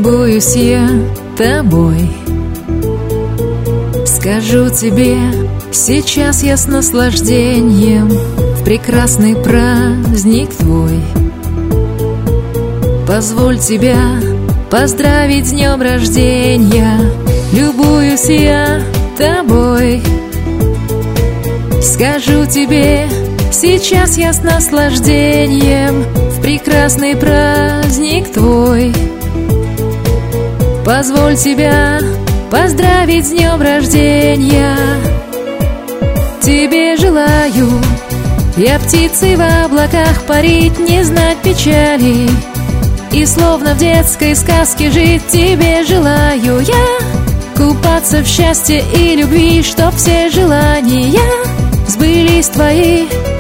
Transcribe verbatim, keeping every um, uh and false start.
Любуюсь я тобой. Скажу тебе, сейчас я с наслаждением в прекрасный праздник твой. Позволь тебя поздравить с днем рождения. Любуюсь я тобой. Скажу тебе, сейчас я с наслаждением в прекрасный праздник твой. Позволь тебя поздравить с днем рождения. Тебе желаю я птицей в облаках парить, не знать печали и словно в детской сказке жить. Тебе желаю я купаться в счастье и любви, чтоб все желания сбылись твои.